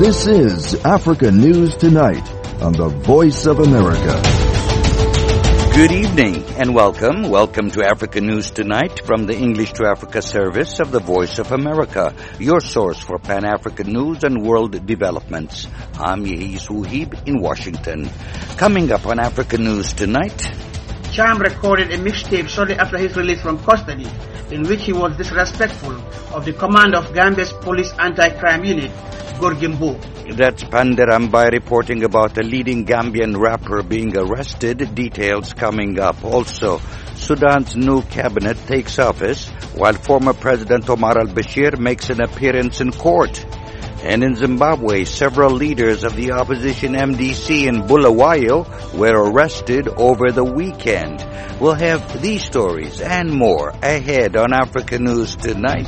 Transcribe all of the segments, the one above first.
This is Africa News Tonight on the Voice of America. Good evening and welcome. Welcome to Africa News Tonight from the English to Africa service of the Voice of America, your source for Pan-African news and world developments. I'm Yehis Wuhib in Washington. Coming up on Africa News Tonight. Cham recorded a mixtape shortly after his release from custody in which he was disrespectful of the commander of Gambia's police anti-crime unit, Gorgimbo. That's Pandarambai reporting about a leading Gambian rapper being arrested. Details coming up. Also, Sudan's new cabinet takes office while former President Omar al-Bashir makes an appearance in court. And in Zimbabwe, several leaders of the opposition MDC in Bulawayo were arrested over the weekend. We'll have these stories and more ahead on Africa News Tonight.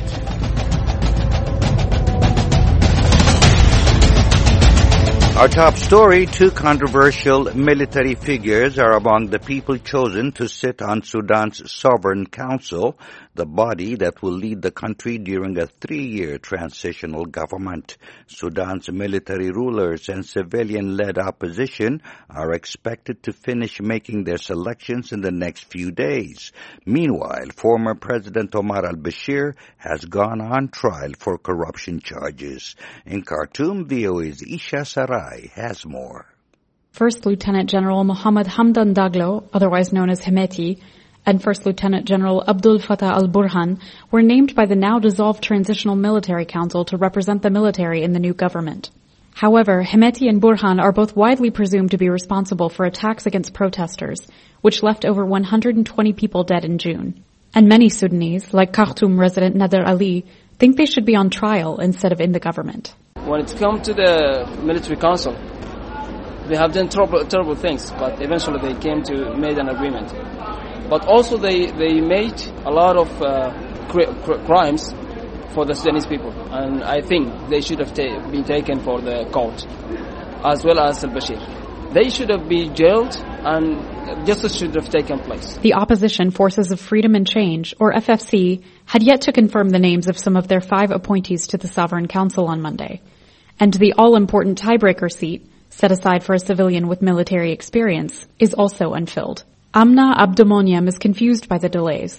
Our top story, two controversial military figures are among the people chosen to sit on Sudan's Sovereign Council, the body that will lead the country during a 3-year transitional government. Sudan's military rulers and civilian-led opposition are expected to finish making their selections in the next few days. Meanwhile, former President Omar al-Bashir has gone on trial for corruption charges. In Khartoum, VOA's Isha Sarai has more. First Lieutenant General Mohammed Hamdan Daglo, otherwise known as Hemeti, and First Lieutenant General Abdul Fattah al-Burhan were named by the now-dissolved Transitional Military Council to represent the military in the new government. However, Hemeti and Burhan are both widely presumed to be responsible for attacks against protesters, which left over 120 people dead in June. And many Sudanese, like Khartoum resident Nader Ali, think they should be on trial instead of in the government. When it comes to the military council, they have done terrible things, but eventually they came to made an agreement. But also they made a lot of crimes for the Sudanese people, and I think they should have been taken for the court, as well as al-Bashir. They should have been jailed, and justice should have taken place. The opposition Forces of Freedom and Change, or FFC, had yet to confirm the names of some of their 5 appointees to the Sovereign Council on Monday. And the all-important tiebreaker seat, set aside for a civilian with military experience, is also unfilled. Amna Abdomoniam is confused by the delays.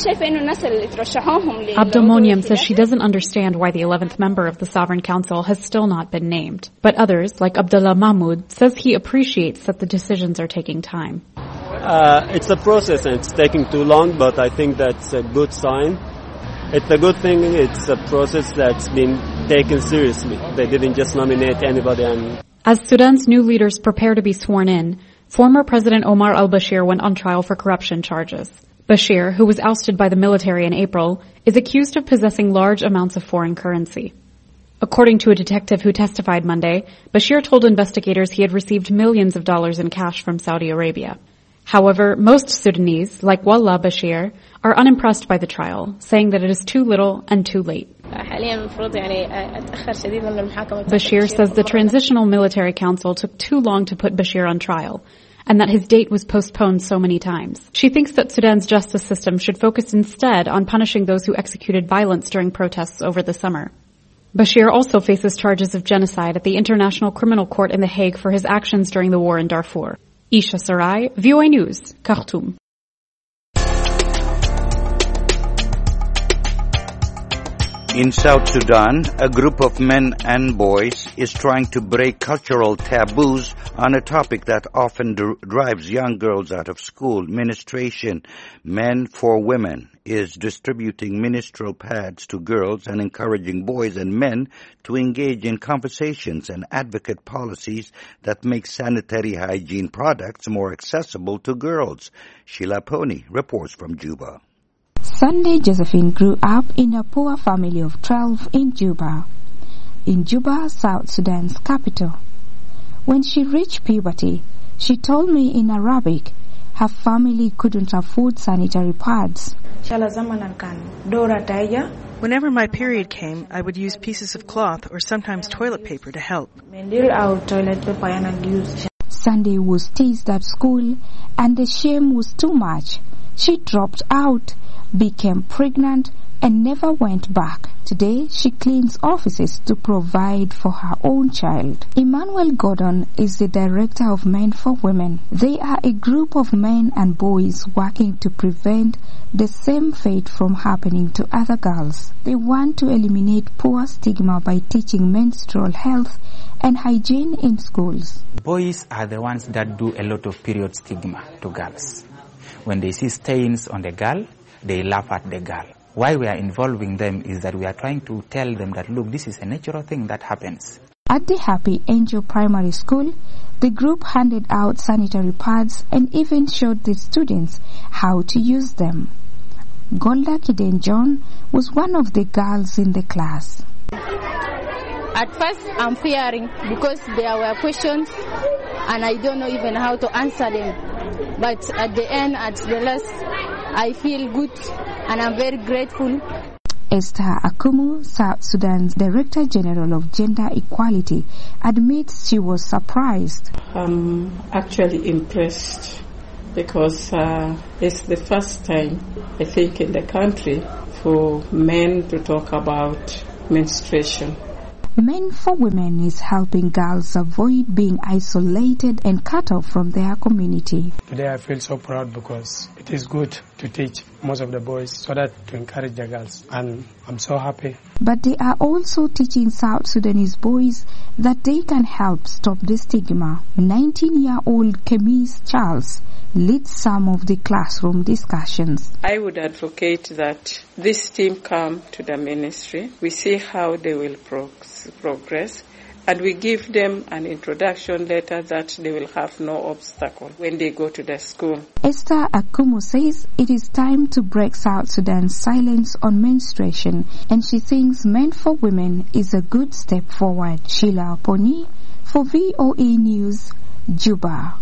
Abdomoniam says she doesn't understand why the 11th member of the Sovereign Council has still not been named. But others, like Abdullah Mahmoud, says he appreciates that the decisions are taking time. It's a process and it's taking too long, but I think that's a good sign. It's a good thing. It's a process that's been taken seriously. They didn't just nominate anybody. As Sudan's new leaders prepare to be sworn in, former President Omar al-Bashir went on trial for corruption charges. Bashir, who was ousted by the military in April, is accused of possessing large amounts of foreign currency. According to a detective who testified Monday, Bashir told investigators he had received millions of dollars in cash from Saudi Arabia. However, most Sudanese, like Wallah Bashir, are unimpressed by the trial, saying that it is too little and too late. Bashir says the Transitional Military Council took too long to put Bashir on trial, and that his date was postponed so many times. She thinks that Sudan's justice system should focus instead on punishing those who executed violence during protests over the summer. Bashir also faces charges of genocide at the International Criminal Court in The Hague for his actions during the war in Darfur. Isha Sarai, VOA News, Khartoum. In South Sudan, a group of men and boys is trying to break cultural taboos on a topic that often drives young girls out of school, menstruation. Men for Women is distributing menstrual pads to girls and encouraging boys and men to engage in conversations and advocate policies that make sanitary hygiene products more accessible to girls. Sheila Pony reports from Juba. Sunday Josephine grew up in a poor family of 12 in Juba, South Sudan's capital. When she reached puberty, she told me in Arabic her family couldn't afford sanitary pads. Whenever my period came, I would use pieces of cloth or sometimes toilet paper to help. Sunday was teased at school and the shame was too much. She dropped out, became pregnant, and never went back. Today, she cleans offices to provide for her own child. Emmanuel Gordon is the director of Men for Women. They are a group of men and boys working to prevent the same fate from happening to other girls. They want to eliminate poor stigma by teaching menstrual health and hygiene in schools. Boys are the ones that do a lot of period stigma to girls. When they see stains on the girl, they laugh at the girl. Why we are involving them is that we are trying to tell them that, look, this is a natural thing that happens. At the Happy Angel Primary School, the group handed out sanitary pads and even showed the students how to use them. Golda Kiden John was one of the girls in the class. At first, I'm fearing because there were questions and I don't know even how to answer them. But at the end, at the last, I feel good and I'm very grateful. Esther Akumu, South Sudan's Director General of Gender Equality, admits she was surprised. I'm actually impressed because it's the first time, I think, in the country for men to talk about menstruation. Men for Women is helping girls avoid being isolated and cut off from their community. Today I feel so proud because it is good to teach most of the boys so that to encourage the girls, and I'm so happy. But they are also teaching South Sudanese boys that they can help stop the stigma. 19-year-old Kemis Charles leads some of the classroom discussions. I would advocate that this team come to the ministry. We see how they will progress, and we give them an introduction letter that they will have no obstacle when they go to the school. Esther Akumu says it is time to break South Sudan's silence on menstruation, and she thinks Men for Women is a good step forward. Sheila Poni for VOA News, Juba.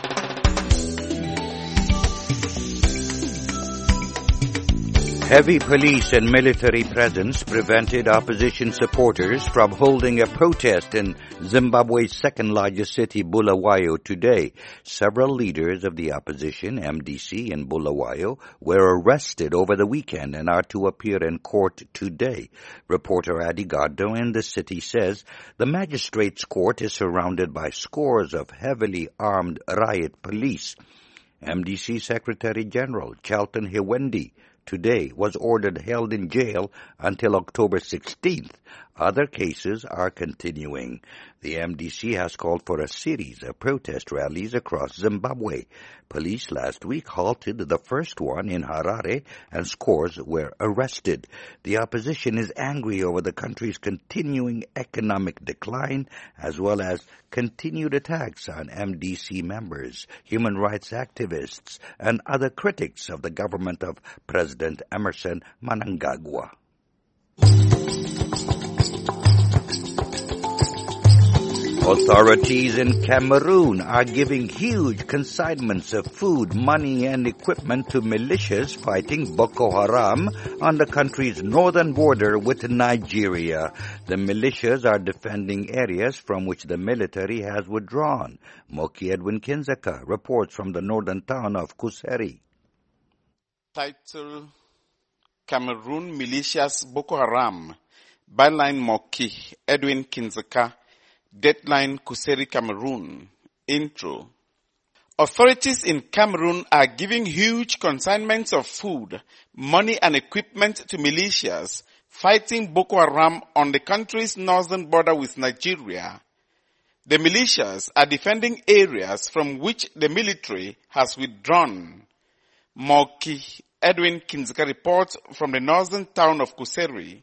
Heavy police and military presence prevented opposition supporters from holding a protest in Zimbabwe's second-largest city, Bulawayo, today. Several leaders of the opposition, MDC in Bulawayo, were arrested over the weekend and are to appear in court today. Reporter Adi Gardo in the city says the magistrate's court is surrounded by scores of heavily armed riot police. MDC Secretary General Charlton Hiwendi today was ordered held in jail until October 16th. Other cases are continuing. The MDC has called for a series of protest rallies across Zimbabwe. Police last week halted the first one in Harare and scores were arrested. The opposition is angry over the country's continuing economic decline as well as continued attacks on MDC members, human rights activists, and other critics of the government of President Emmerson Mnangagwa. Authorities in Cameroon are giving huge consignments of food, money, and equipment to militias fighting Boko Haram on the country's northern border with Nigeria. The militias are defending areas from which the military has withdrawn. Moki Edwin Kinzeka reports from the northern town of Kuseri. Title: Cameroon Militias Boko Haram. Byline: Moki Edwin Kinzeka. Deadline: Kuseri, Cameroon. Intro. Authorities in Cameroon are giving huge consignments of food, money and equipment to militias fighting Boko Haram on the country's northern border with Nigeria. The militias are defending areas from which the military has withdrawn. Moki Edwin Kinzeka reports from the northern town of Kuseri.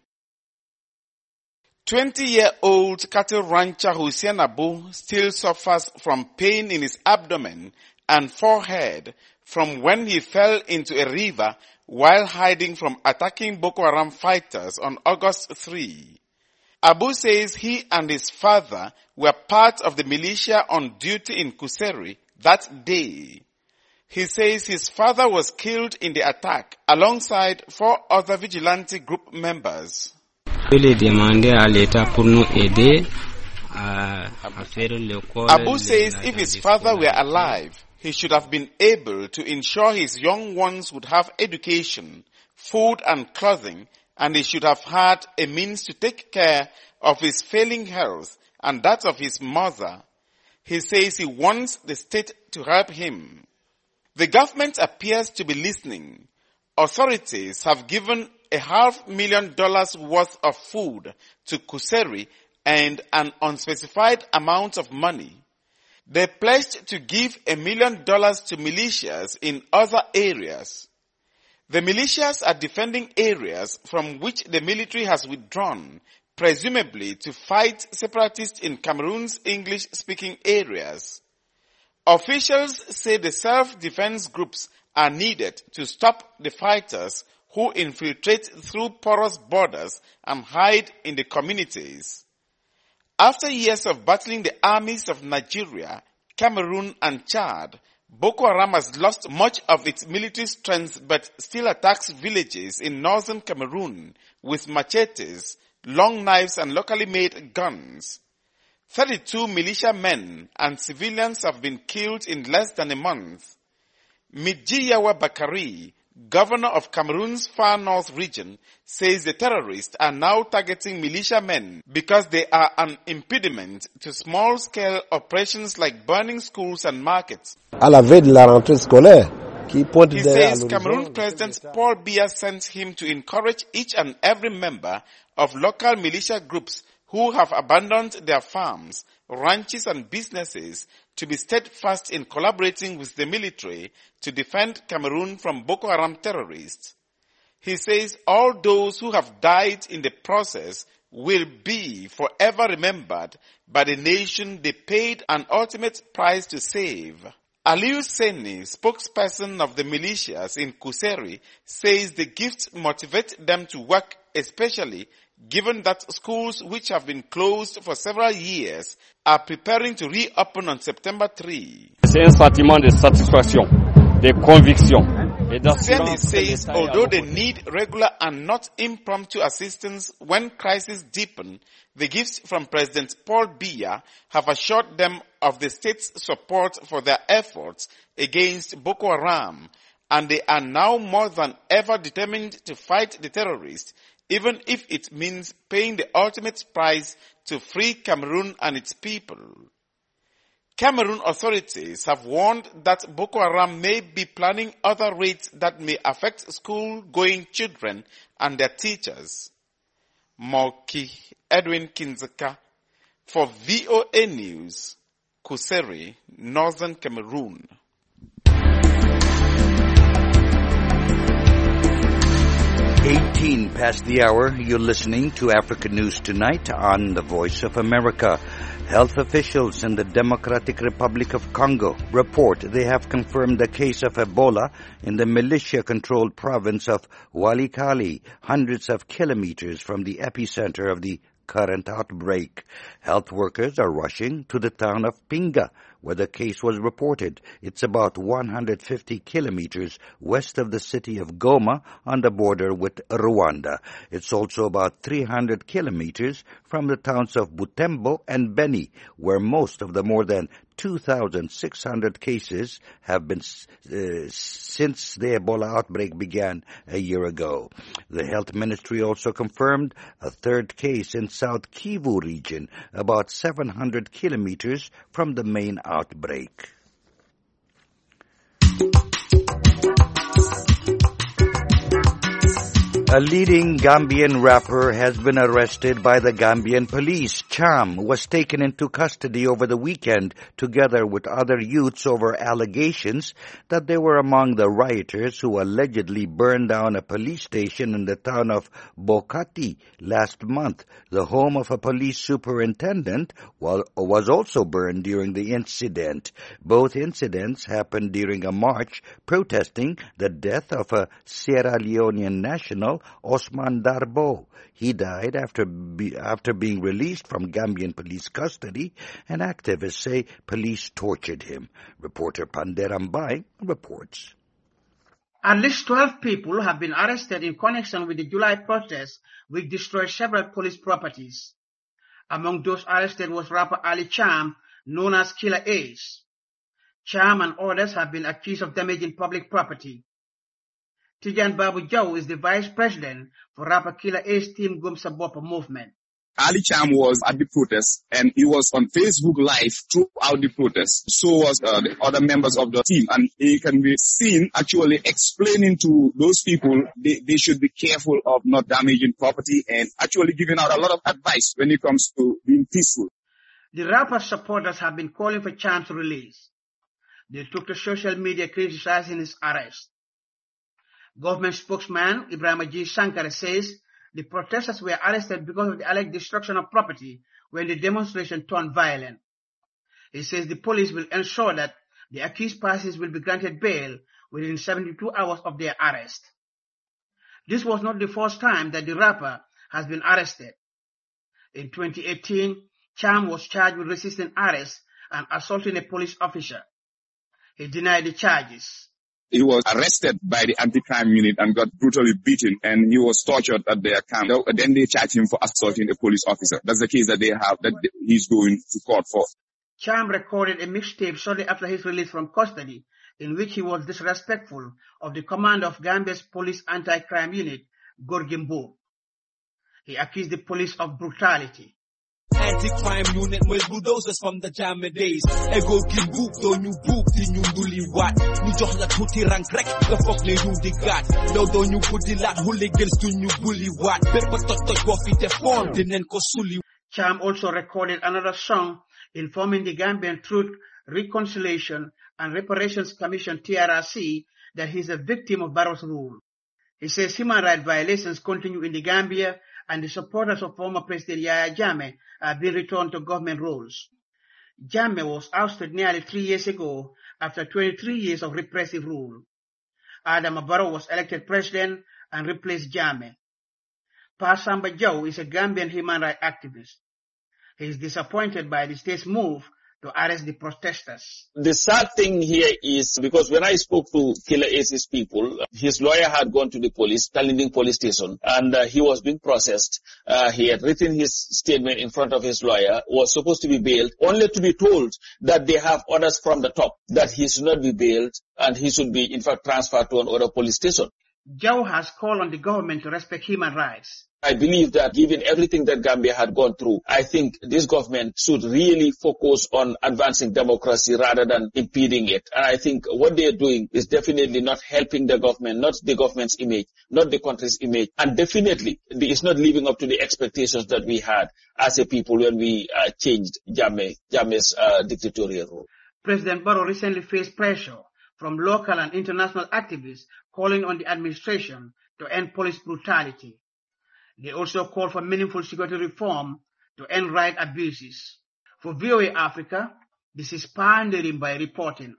20-year-old cattle rancher Hussein Abu still suffers from pain in his abdomen and forehead from when he fell into a river while hiding from attacking Boko Haram fighters on August 3. Abu says he and his father were part of the militia on duty in Kuseri that day. He says his father was killed in the attack alongside 4 other vigilante group members. Abu says if his father were alive, he should have been able to ensure his young ones would have education, food and clothing, and he should have had a means to take care of his failing health and that of his mother. He says he wants the state to help him. The government appears to be listening. Authorities have given $500,000 worth of food to Kuseri and an unspecified amount of money. They pledged to give $1 million to militias in other areas. The militias are defending areas from which the military has withdrawn, presumably to fight separatists in Cameroon's English-speaking areas. Officials say the self-defense groups are needed to stop the fighters who infiltrate through porous borders and hide in the communities. After years of battling the armies of Nigeria, Cameroon and Chad, Boko Haram has lost much of its military strength but still attacks villages in northern Cameroon with machetes, long knives and locally made guns. 32 militiamen and civilians have been killed in less than a month. Midjiyawa Bakari, governor of Cameroon's far north region, says the terrorists are now targeting militiamen because they are an impediment to small-scale operations like burning schools and markets. À la veille de la rentrée scolaire, qui pointe He says Cameroon President Paul Biya sent him to encourage each and every member of local militia groups who have abandoned their farms, ranches and businesses to be steadfast in collaborating with the military to defend Cameroon from Boko Haram terrorists. He says all those who have died in the process will be forever remembered by the nation they paid an ultimate price to save. Aliu Seni, spokesperson of the militias in Kuseri, says the gifts motivate them to work, especially given that schools which have been closed for several years are preparing to reopen on September 3. C'est un sentiment de satisfaction, de conviction. Seni says although they need regular and not impromptu assistance when crises deepen, the gifts from President Paul Biya have assured them of the state's support for their efforts against Boko Haram, and they are now more than ever determined to fight the terrorists, even if it means paying the ultimate price to free Cameroon and its people. Cameroon authorities have warned that Boko Haram may be planning other raids that may affect school-going children and their teachers. Moki Edwin Kinzeka for VOA News, Kuseri, Northern Cameroon. 18 past the hour. You're listening to Africa News Tonight on the Voice of America. Health officials in the Democratic Republic of Congo report they have confirmed a case of Ebola in the militia-controlled province of Walikale, hundreds of kilometers from the epicenter of the current outbreak. Health workers are rushing to the town of Pinga, where the case was reported. It's about 150 kilometers west of the city of Goma on the border with Rwanda. It's also about 300 kilometers from the towns of Butembo and Beni, where most of the more than 2,600 cases have been since the Ebola outbreak began a year ago. The health ministry also confirmed a third case in South Kivu region, about 700 kilometers from the main outbreak. A leading Gambian rapper has been arrested by the Gambian police. Cham was taken into custody over the weekend together with other youths over allegations that they were among the rioters who allegedly burned down a police station in the town of Bokati last month. The home of a police superintendent was also burned during the incident. Both incidents happened during a march protesting the death of a Sierra Leonean national, Osman Darbo. He died after being released from Gambian police custody, and activists say police tortured him. Reporter Panderam Bai reports. At least 12 people have been arrested in connection with the July protests, which destroyed several police properties. Among those arrested was rapper Ali Cham, known as Killer Ace. Cham and others have been accused of damaging public property. Tijan Babu Jaw is the vice president for rapper Killer Ace Team Gumsa Boppa movement. Ali Cham was at the protest and he was on Facebook Live throughout the protest. So was the other members of the team, and he can be seen actually explaining to those people they should be careful of not damaging property and actually giving out a lot of advice when it comes to being peaceful. The rapper's supporters have been calling for Cham's release. They took to social media criticizing his arrest. Government spokesman Ibrahim G. Sankara says the protesters were arrested because of the alleged destruction of property when the demonstration turned violent. He says the police will ensure that the accused persons will be granted bail within 72 hours of their arrest. This was not the first time that the rapper has been arrested. In 2018, Cham was charged with resisting arrest and assaulting a police officer. He denied the charges. He was arrested by the anti-crime unit and got brutally beaten, and he was tortured at their camp. Then they charged him for assaulting a police officer. That's the case that they have, that he's going to court for. Cham recorded a mixtape shortly after his release from custody, in which he was disrespectful of the commander of Gambia's police anti-crime unit, Gorgimbo. He accused the police of brutality. Anti-crime unit with bulldozers from the Jammeh days. Ego ki book do ñu book di ñu nduli wat. Ñu jox la tuuti rank rek nga foog ne ñu di gaat. Yow doo ñu buddi laat hooligans du ñu bulli wat. Bépp toj boo fi defoon dinañ ko suli. Cham also recorded another song informing the Gambian Truth, Reconciliation and Reparations Commission TRRC that he's a victim of Barrow's rule. He says human rights violations continue in the Gambia and the supporters of former President Yahya Jammeh are being returned to government roles. Jammeh was ousted nearly 3 years ago after 23 years of repressive rule. Adama Barrow was elected president and replaced Jammeh. Pa Samba Jaw is a Gambian human rights activist. He is disappointed by the state's move to arrest the protesters. The sad thing here is because when I spoke to Killer Ace's people, his lawyer had gone to the police, Talinding police station, and he was being processed. He had written his statement in front of his lawyer, was supposed to be bailed, only to be told that they have orders from the top that he should not be bailed and he should be in fact transferred to another police station. Jaw has called on the government to respect human rights. I believe that given everything that Gambia had gone through, I think this government should really focus on advancing democracy rather than impeding it. And I think what they are doing is definitely not helping the government, not the government's image, not the country's image. And definitely it's not living up to the expectations that we had as a people when we changed Jammeh's dictatorial rule. President Barrow recently faced pressure from local and international activists calling on the administration to end police brutality. They also call for meaningful security reform to end right abuses. For VOA Africa, this is Panderimbai reporting.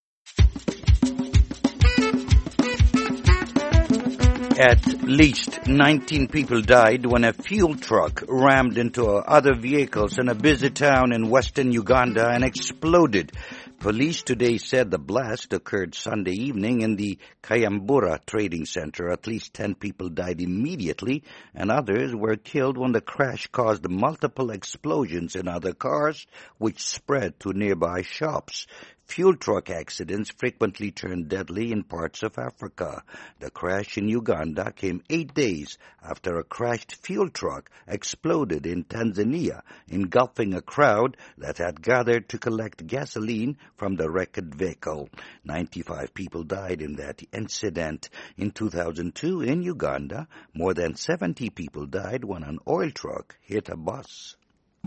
At least 19 people died when a fuel truck rammed into other vehicles in a busy town in western Uganda and exploded. Police today said the blast occurred Sunday evening in the Kayambura trading center. At least 10 people died immediately and others were killed when the crash caused multiple explosions in other cars, which spread to nearby shops. Fuel truck accidents frequently turn deadly in parts of Africa. The crash in Uganda came 8 days after a crashed fuel truck exploded in Tanzania, engulfing a crowd that had gathered to collect gasoline from the wrecked vehicle. 95 people died in that incident. In 2002 in Uganda, more than 70 people died when an oil truck hit a bus.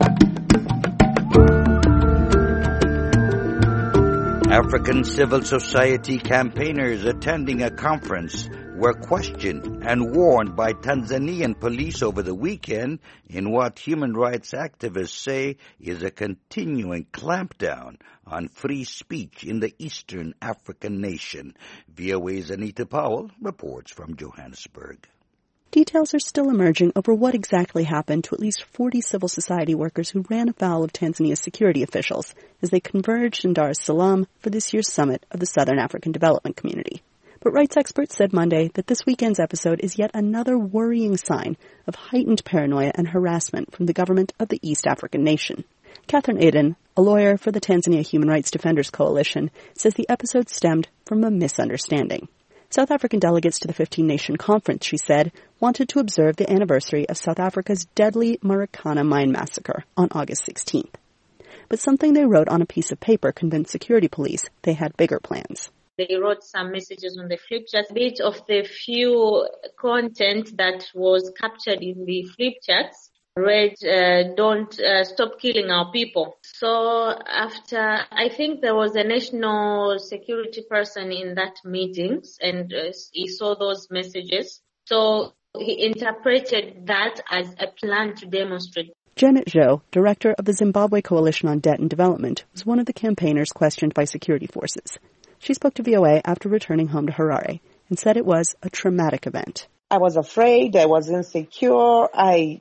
African civil society campaigners attending a conference were questioned and warned by Tanzanian police over the weekend in what human rights activists say is a continuing clampdown on free speech in the Eastern African nation. VOA's Anita Powell reports from Johannesburg. Details are still emerging over what exactly happened to at least 40 civil society workers who ran afoul of Tanzania's security officials as they converged in Dar es Salaam for this year's summit of the Southern African Development Community. But rights experts said Monday that this weekend's episode is yet another worrying sign of heightened paranoia and harassment from the government of the East African nation. Catherine Aden, a lawyer for the Tanzania Human Rights Defenders Coalition, says the episode stemmed from a misunderstanding. South African delegates to the 15-nation conference, she said, wanted to observe the anniversary of South Africa's deadly Marikana mine massacre on August 16th. But something they wrote on a piece of paper convinced security police they had bigger plans. They wrote some messages on the flip chart. A bit of the few content that was captured in the flip charts read, don't stop killing our people. So after, I think there was a national security person in that meeting and he saw those messages. So he interpreted that as a plan to demonstrate. Janet Zhou, director of the Zimbabwe Coalition on Debt and Development, was one of the campaigners questioned by security forces. She spoke to VOA after returning home to Harare and said it was a traumatic event. I was afraid, I was insecure, I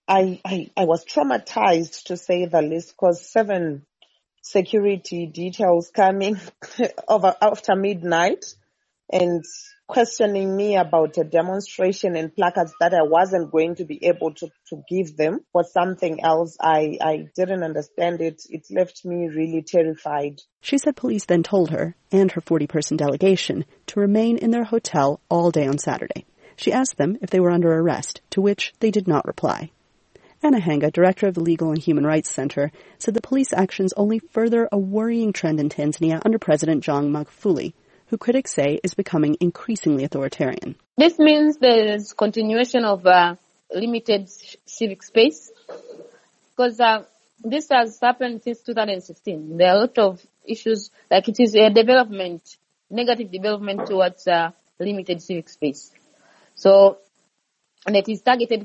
was traumatized, to say the least, because 7 security details coming after midnight and questioning me about a demonstration and placards that I wasn't going to be able to give them for something else. I didn't understand it. It left me really terrified. She said police then told her and her 40-person delegation to remain in their hotel all day on Saturday. She asked them if they were under arrest, to which they did not reply. Anna Hanga, director of the Legal and Human Rights Center, said the police actions only further a worrying trend in Tanzania under President John Magufuli, who critics say is becoming increasingly authoritarian. This means there's continuation of limited civic space, because this has happened since 2016. There are a lot of issues, like it is a development, negative development towards limited civic space. So, and it is targeted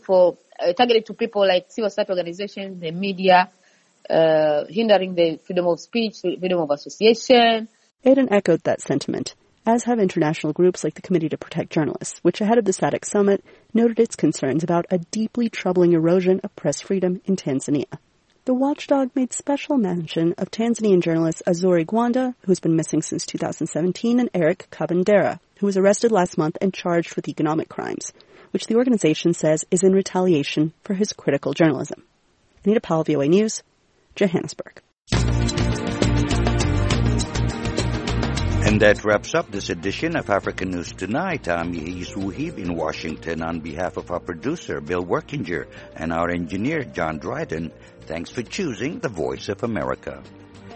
to people like civil society organizations, the media, hindering the freedom of speech, freedom of association. Aiden echoed that sentiment, as have international groups like the Committee to Protect Journalists, which ahead of the SADC summit noted its concerns about a deeply troubling erosion of press freedom in Tanzania. The watchdog made special mention of Tanzanian journalist Azori Gwanda, who's been missing since 2017, and Eric Kabendera, who was arrested last month and charged with economic crimes, which the organization says is in retaliation for his critical journalism. Anita Powell, VOA News, Johannesburg. And that wraps up this edition of African News Tonight. I'm Yais Wuhib in Washington on behalf of our producer, Bill Workinger, and our engineer, John Dryden. Thanks for choosing the Voice of America.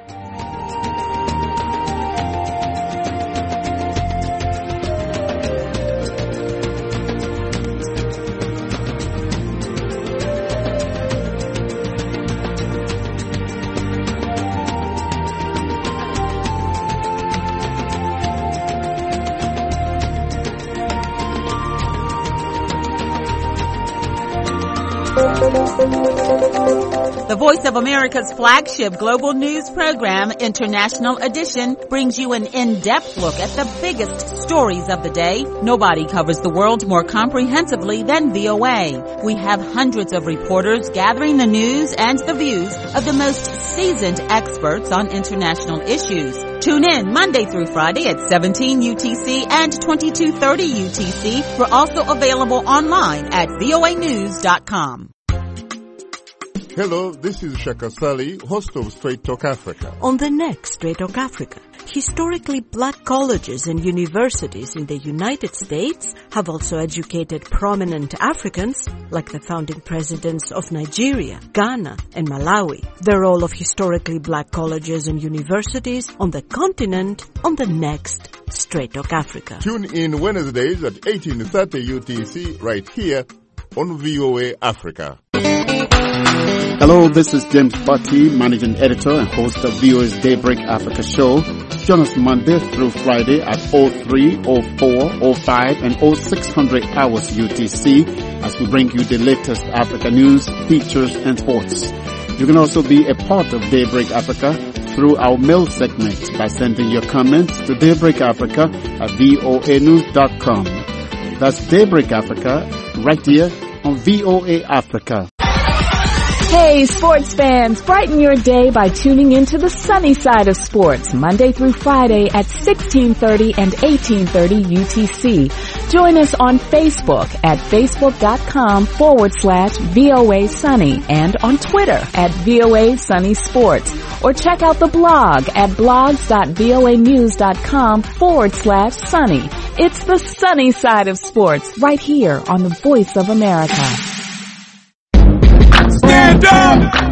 The Voice of America's flagship global news program, International Edition, brings you an in-depth look at the biggest stories of the day. Nobody covers the world more comprehensively than VOA. We have hundreds of reporters gathering the news and the views of the most seasoned experts on international issues. Tune in Monday through Friday at 17 UTC and 2230 UTC. We're also available online at voanews.com. Hello, this is Shaka Sali, host of Straight Talk Africa. On the next Straight Talk Africa, historically black colleges and universities in the United States have also educated prominent Africans, like the founding presidents of Nigeria, Ghana, and Malawi. The role of historically black colleges and universities on the continent on the next Straight Talk Africa. Tune in Wednesdays at 18:30 UTC right here on VOA Africa. Hello, this is James Bucky, Managing Editor and host of VOA's Daybreak Africa show. Join us Monday through Friday at 03, 04, 05, and 0600 hours UTC as we bring you the latest Africa news, features, and sports. You can also be a part of Daybreak Africa through our mail segment by sending your comments to daybreakafrica at voanews.com. That's Daybreak Africa right here on VOA Africa. Hey, sports fans, brighten your day by tuning into the sunny side of sports, Monday through Friday at 1630 and 1830 UTC. Join us on Facebook at facebook.com/VOA Sunny and on Twitter at VOA Sunny Sports. Or check out the blog at blogs.voanews.com/sunny. It's the sunny side of sports right here on the Voice of America. Stand up!